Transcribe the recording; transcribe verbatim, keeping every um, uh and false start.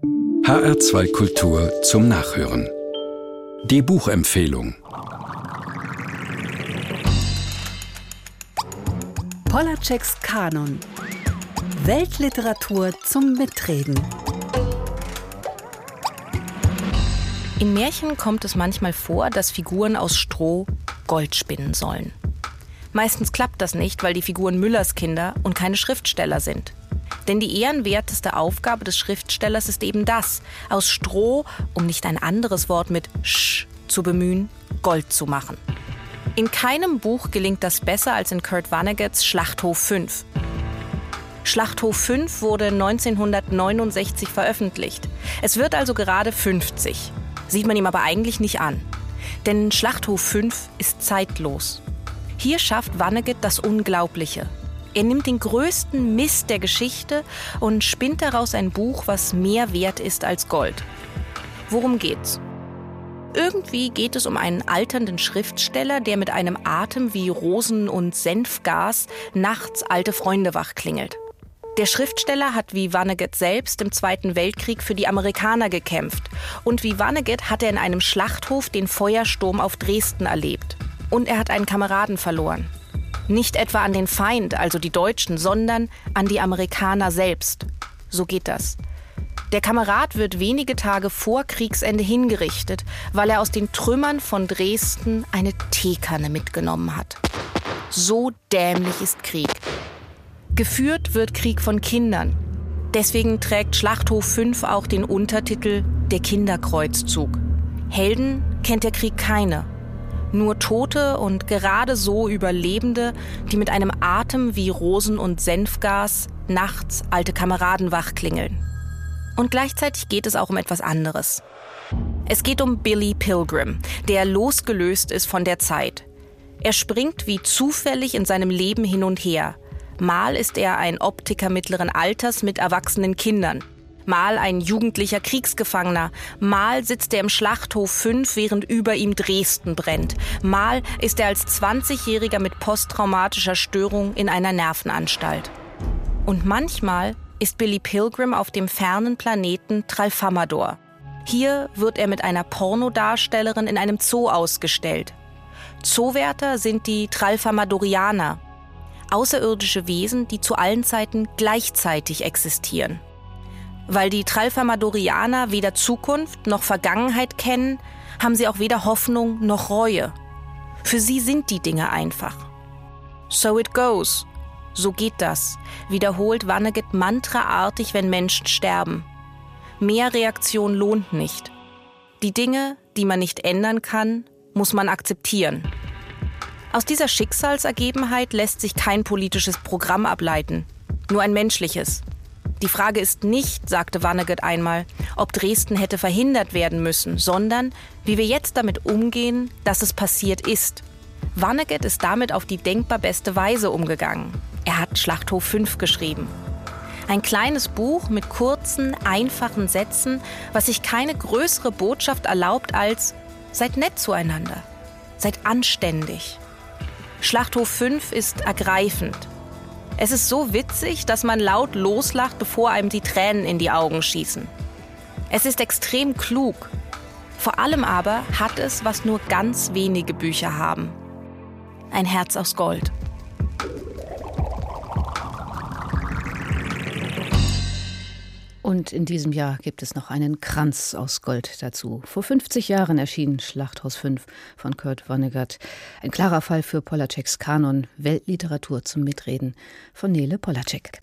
H R zwei Kultur zum Nachhören. Die Buchempfehlung. Pollaczeks Kanon. Weltliteratur zum Mitreden. In Märchen kommt es manchmal vor, dass Figuren aus Stroh Gold spinnen sollen. Meistens klappt das nicht, weil die Figuren Müllerskinder und keine Schriftsteller sind. Denn die ehrenwerteste Aufgabe des Schriftstellers ist eben das, aus Stroh, um nicht ein anderes Wort mit sch zu bemühen, Gold zu machen. In keinem Buch gelingt das besser als in Kurt Vonnegut's Schlachthof fünf. Schlachthof fünf wurde neunzehnhundertneunundsechzig veröffentlicht. Es wird also gerade fünfzig. Sieht man ihm aber eigentlich nicht an. Denn Schlachthof fünf ist zeitlos. Hier schafft Vonnegut das Unglaubliche. Er nimmt den größten Mist der Geschichte und spinnt daraus ein Buch, was mehr wert ist als Gold. Worum geht's? Irgendwie geht es um einen alternden Schriftsteller, der mit einem Atem wie Rosen- und Senfgas nachts alte Freunde wachklingelt. Der Schriftsteller hat wie Vonnegut selbst im Zweiten Weltkrieg für die Amerikaner gekämpft. Und wie Vonnegut hat er in einem Schlachthof den Feuersturm auf Dresden erlebt. Und er hat einen Kameraden verloren. Nicht etwa an den Feind, also die Deutschen, sondern an die Amerikaner selbst. So geht das. Der Kamerad wird wenige Tage vor Kriegsende hingerichtet, weil er aus den Trümmern von Dresden eine Teekanne mitgenommen hat. So dämlich ist Krieg. Geführt wird Krieg von Kindern. Deswegen trägt Schlachthof fünf auch den Untertitel Der Kinderkreuzzug. Helden kennt der Krieg keine. Nur Tote und gerade so Überlebende, die mit einem Atem wie Rosen- und Senfgas nachts alte Kameraden wachklingeln. Und gleichzeitig geht es auch um etwas anderes. Es geht um Billy Pilgrim, der losgelöst ist von der Zeit. Er springt wie zufällig in seinem Leben hin und her. Mal ist er ein Optiker mittleren Alters mit erwachsenen Kindern. Mal ein jugendlicher Kriegsgefangener. Mal sitzt er im Schlachthof fünf, während über ihm Dresden brennt. Mal ist er als zwanzigjähriger mit posttraumatischer Störung in einer Nervenanstalt. Und manchmal ist Billy Pilgrim auf dem fernen Planeten Tralfamador. Hier wird er mit einer Pornodarstellerin in einem Zoo ausgestellt. Zoowärter sind die Tralfamadorianer. Außerirdische Wesen, die zu allen Zeiten gleichzeitig existieren. Weil die Tralfamadorianer weder Zukunft noch Vergangenheit kennen, haben sie auch weder Hoffnung noch Reue. Für sie sind die Dinge einfach. So it goes. So geht das, wiederholt Vonnegut mantraartig, wenn Menschen sterben. Mehr Reaktion lohnt nicht. Die Dinge, die man nicht ändern kann, muss man akzeptieren. Aus dieser Schicksalsergebenheit lässt sich kein politisches Programm ableiten, nur ein menschliches. Die Frage ist nicht, sagte Vonnegut einmal, ob Dresden hätte verhindert werden müssen, sondern wie wir jetzt damit umgehen, dass es passiert ist. Vonnegut ist damit auf die denkbar beste Weise umgegangen. Er hat Schlachthof fünf geschrieben. Ein kleines Buch mit kurzen, einfachen Sätzen, was sich keine größere Botschaft erlaubt als seid nett zueinander, seid anständig. Schlachthof fünf ist ergreifend. Es ist so witzig, dass man laut loslacht, bevor einem die Tränen in die Augen schießen. Es ist extrem klug. Vor allem aber hat es, was nur ganz wenige Bücher haben. Ein Herz aus Gold. Und in diesem Jahr gibt es noch einen Kranz aus Gold dazu. Vor fünfzig Jahren erschien Schlachthof fünf von Kurt Vonnegut. Ein klarer Fall für Pollaczeks Kanon, Weltliteratur zum Mitreden von Nele Pollaczek.